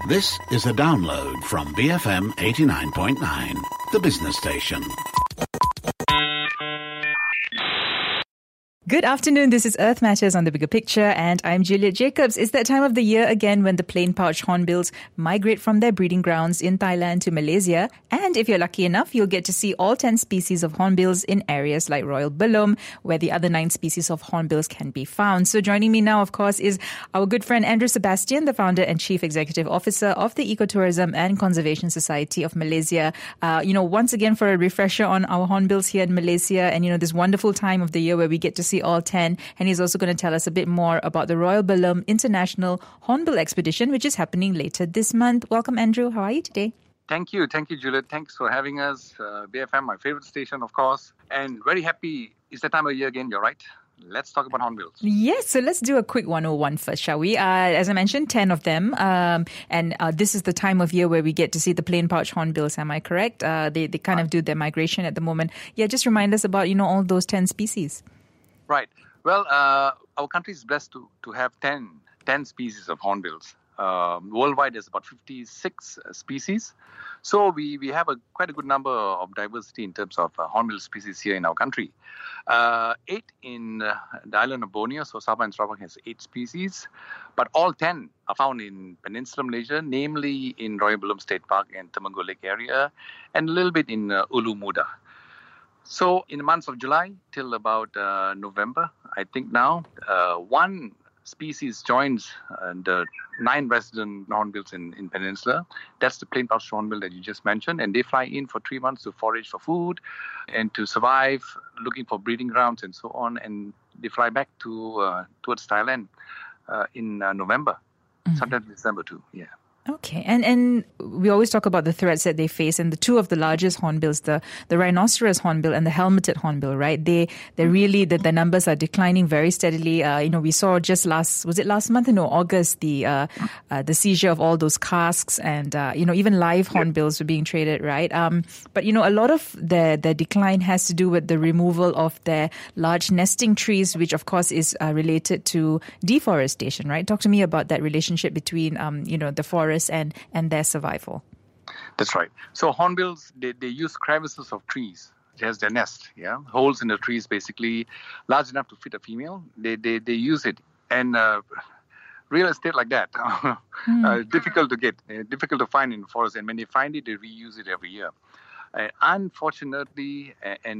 This is a download from BFM 89.9, the business station. Good afternoon, this is Earth Matters on The Bigger Picture and I'm Juliet Jacobs. It's that time of the year again when the plain pouch hornbills migrate from their breeding grounds in Thailand to Malaysia. And if you're lucky enough, you'll get to see all 10 species of hornbills in areas like Royal Belum, where the other 9 species of hornbills can be found. So joining me now, of course, is our good friend Andrew Sebastian, the founder and chief executive officer of the Ecotourism and Conservation Society of Malaysia. Once again for a refresher on our hornbills here in Malaysia and, this wonderful time of the year where we get to see all 10. And he's also going to tell us a bit more about the Royal Belum International Hornbill Expedition, which is happening later this month. Welcome, Andrew. How are you today? Thank you, Juliet. Thanks for having us. BFM, my favorite station, of course. And very happy. It's the time of year again, you're right. Let's talk about hornbills. Yes, so let's do a quick 101 first, shall we? As I mentioned, 10 of them. And this is the time of year where we get to see the plain pouch hornbills, am I correct? They kind of do their migration at the moment. Yeah, just remind us about, all those 10 species. Right. Well, our country is blessed to have 10 species of hornbills. Worldwide, there's about 56 species. So we have quite a good number of diversity in terms of hornbill species here in our country. 8 in the island of Borneo, so Sabah and Sarawak has 8 species. But all 10 are found in Peninsular Malaysia, namely in Royal Belum State Park and Temenggong Lake area, and a little bit in Ulu Muda. So in the months of July till about November, I think now, one species joins the 9 resident hornbills in Peninsula. That's the plain pouch hornbill that you just mentioned. And they fly in for 3 months to forage for food and to survive, looking for breeding grounds and so on. And they fly back towards Thailand in November, sometimes December too, yeah. Okay, and we always talk about the threats that they face, and the 2 of the largest hornbills, the rhinoceros hornbill and the helmeted hornbill, right? They're really the numbers are declining very steadily. We saw just last month? No, August, the seizure of all those casks, and even live hornbills were being traded, right? But a lot of their decline has to do with the removal of their large nesting trees, which of course is related to deforestation, right? Talk to me about that relationship between the forest and their survival. That's right. So hornbills, they use crevices of trees as their nest, holes in the trees basically large enough to fit a female. They use it, and real estate like that, difficult to get, difficult to find in the forest, and when they find it, they reuse it every year. Unfortunately,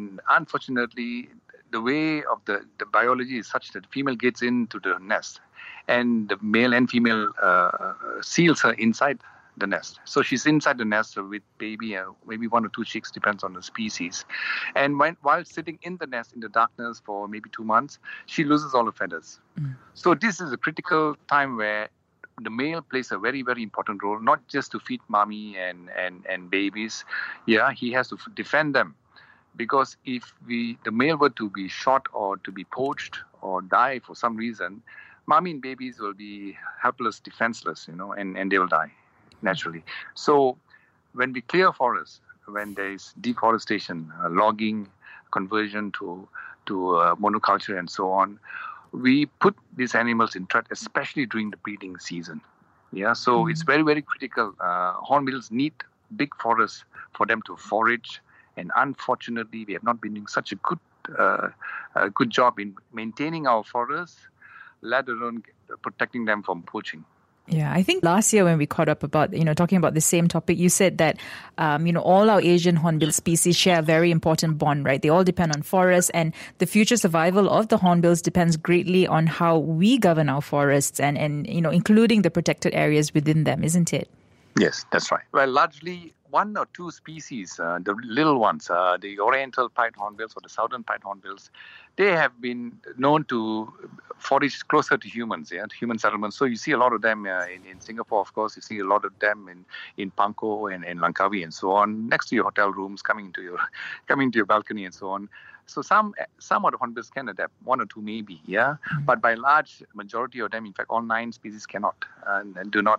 the way of the biology is such that the female gets into the nest, and the male and female seals her inside the nest. So she's inside the nest with maybe 1 or 2 chicks, depends on the species. And while sitting in the nest in the darkness for maybe 2 months, she loses all the feathers. So this is a critical time where the male plays a very, very important role, not just to feed mommy and babies. Yeah, he has to defend them. Because if the male were to be shot or to be poached or die for some reason, mommy and babies will be helpless, defenseless, and they will die naturally. So when we clear forests, when there is deforestation, logging, conversion to monoculture and so on, we put these animals in threat, especially during the breeding season. Yeah, so it's very, very critical. Hornbills need big forests for them to forage. And unfortunately, we have not been doing such a good job in maintaining our forests, let alone protecting them from poaching. Yeah, I think last year when we caught up about, talking about the same topic, you said that, all our Asian hornbill species share a very important bond, right? They all depend on forests, and the future survival of the hornbills depends greatly on how we govern our forests and including the protected areas within them, isn't it? Yes, that's right. Well, largely 1 or 2 species, the little ones, the oriental pied hornbills or the southern pied hornbills, they have been known to forage closer to humans, to human settlements. So you see a lot of them in Singapore, of course. You see a lot of them in Pangkor and Langkawi and so on, next to your hotel rooms, coming to your balcony and so on. So some of the hornbills can adapt, 1 or 2 maybe, But by large majority of them, in fact, all 9 species cannot and do not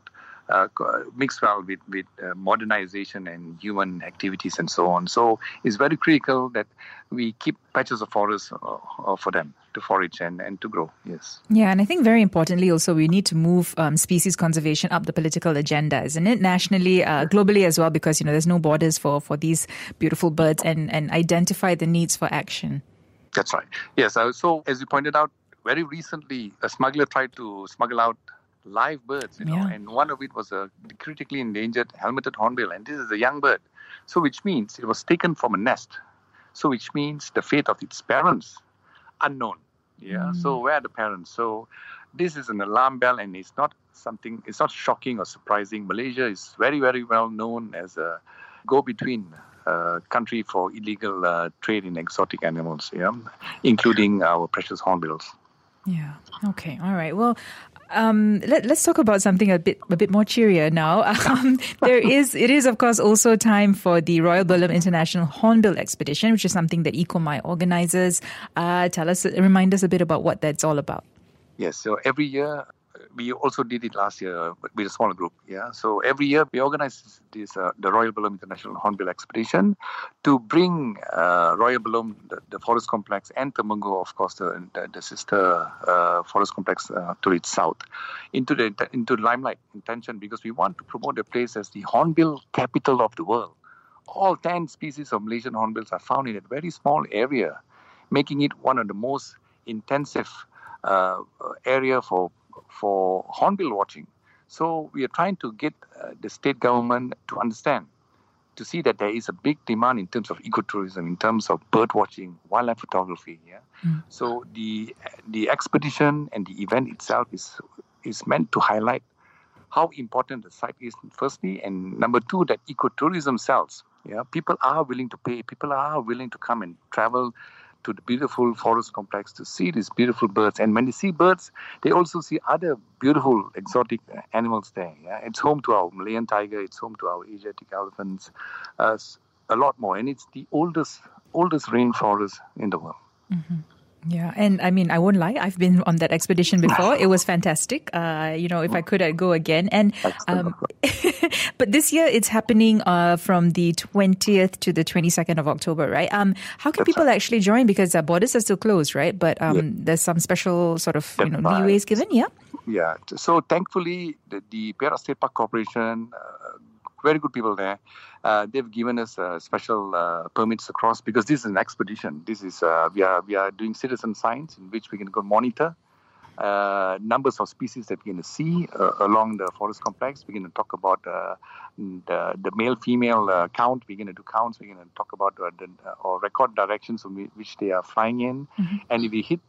mixed well with modernization and human activities and so on. So it's very critical that we keep patches of forest for them to forage and to grow. Yes. Yeah, and I think very importantly also we need to move species conservation up the political agenda, isn't it? Nationally, globally as well, because there's no borders for these beautiful birds, and identify the needs for action. That's right. Yes. So as you pointed out, very recently a smuggler tried to smuggle out live birds, and one of it was a critically endangered helmeted hornbill, and this is a young bird. So which means it was taken from a nest. So which means the fate of its parents unknown. Yeah. So where are the parents? So this is an alarm bell, and it's not shocking or surprising. Malaysia is very, very well known as a go-between country for illegal trade in exotic animals, including our precious hornbills. Yeah. Okay. All right. Well, let's talk about something a bit more cheerier now. It is of course also time for the Royal Burlam International Hornbill Expedition, which is something that EcoMy organizes. Remind us a bit about what that's all about. Yes, so every year, we also did it last year with a smaller group. Yeah, so every year we organize this the Royal Burlam International Hornbill Expedition to bring Royal Burlam, the forest complex, and Temenggor, of course, the sister forest complex to its south, into the limelight intention, because we want to promote the place as the hornbill capital of the world. All 10 species of Malaysian hornbills are found in a very small area, making it one of the most intensive area for hornbill watching. So we are trying to get the state government to understand, to see that there is a big demand in terms of ecotourism, in terms of bird watching, wildlife photography. Yeah. So the expedition and the event itself is meant to highlight how important the site is, firstly, and number two, that ecotourism sells. Yeah, people are willing to pay. People are willing to come and travel to the beautiful forest complex to see these beautiful birds. And when they see birds, they also see other beautiful exotic animals there. Yeah? It's home to our Malayan tiger, it's home to our Asiatic elephants, a lot more. And it's the oldest rainforest in the world. Mm-hmm. Yeah, and I mean, I won't lie, I've been on that expedition before. It was fantastic. If I could, I'd go again. And but this year it's happening from the 20th to the 22nd of October, right? How can people actually join? Because borders are still closed, right? But there's some special sort of leeways given, yeah? Yeah, so thankfully the Perak State Park Corporation, very good people there. They've given us special permits across, because this is an expedition. This is we are doing citizen science, in which we can go monitor numbers of species that we're going to see along the forest complex. We're going to talk about the male-female count. We're going to do counts. We're going to talk about or record directions from which they are flying in. Mm-hmm. And if we hit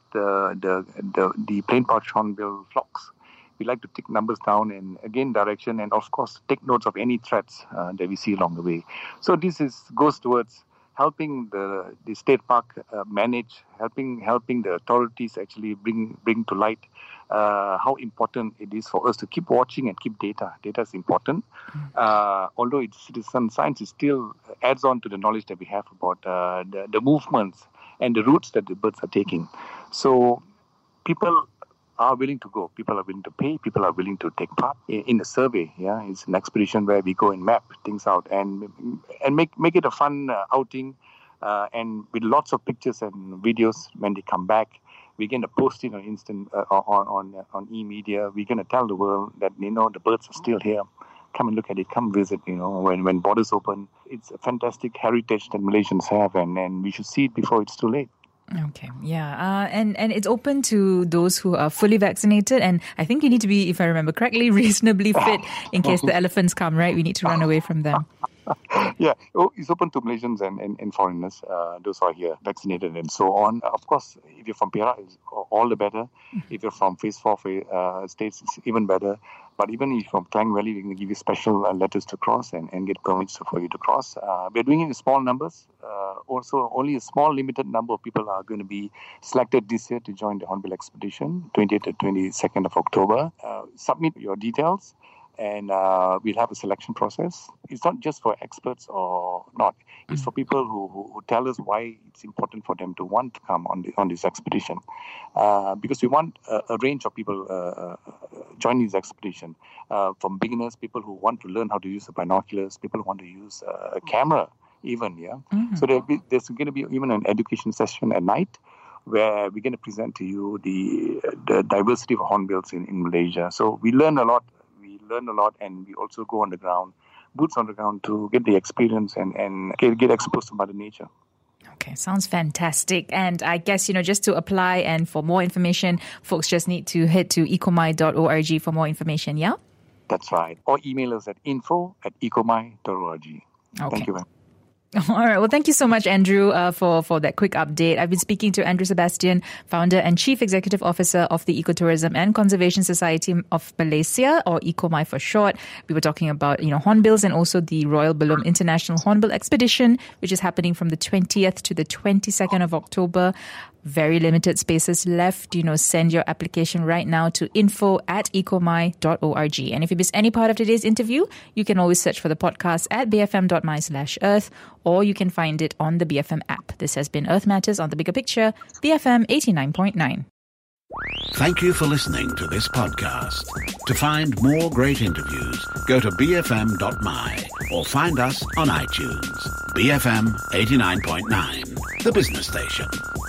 the plain pouch hornbill flocks, we like to take numbers down and again direction, and of course take notes of any threats that we see along the way. So this goes towards helping the state park manage, helping the authorities actually bring to light how important it is for us to keep watching and keep data. Data is important. Although it's citizen science, it still adds on to the knowledge that we have about the movements and the routes that the birds are taking. So people are willing to go. People are willing to pay. People are willing to take part in a survey. Yeah, it's an expedition where we go and map things out and make it a fun outing, and with lots of pictures and videos. When they come back, we're going to post it on on e-media. We're going to tell the world that the birds are still here. Come and look at it. Come visit. When borders open, it's a fantastic heritage that Malaysians have, and we should see it before it's too late. Okay, yeah. And it's open to those who are fully vaccinated. And I think you need to be, if I remember correctly, reasonably fit in case the elephants come, right? We need to run away from them. Yeah, it's open to Malaysians and foreigners, those who are here, vaccinated and so on. Of course, if you're from Perak, it's all the better. If you're from Phase 4 states, it's even better. But even if you're from Klang Valley, we're going to give you special letters to cross and get permits for you to cross. We're doing it in small numbers. Also, only a small limited number of people are going to be selected this year to join the Hornbill Expedition, 20th to 22nd of October. Submit your details. and we'll have a selection process. It's not just for experts or not. It's for people who tell us why it's important for them to want to come on this expedition. Because we want a range of people join this expedition, from beginners, people who want to learn how to use the binoculars, people who want to use a camera even, yeah. Mm-hmm. So there's going to be even an education session at night where we're going to present to you the diversity of hornbills in Malaysia. So we learn a lot, and we also go on the ground, boots on the ground, to get the experience and get exposed to Mother Nature. Okay, sounds fantastic. And I guess, just to apply and for more information, folks just need to head to ecomai.org for more information, yeah? That's right. Or email us at info@ecomai.org. Okay. Thank you very much. All right. Well, thank you so much, Andrew, for that quick update. I've been speaking to Andrew Sebastian, founder and chief executive officer of the Ecotourism and Conservation Society of Malaysia, or ECOMAI for short. We were talking about, hornbills and also the Royal Belum International Hornbill Expedition, which is happening from the 20th to the 22nd of October. Very limited spaces left. Send your application right now to info@ecomai.org. And if you miss any part of today's interview, you can always search for the podcast at bfm.my/earth, or you can find it on the BFM app. This has been Earth Matters on the Bigger Picture, BFM 89.9. Thank you for listening to this podcast. To find more great interviews, go to bfm.my or find us on iTunes. BFM 89.9, the business station.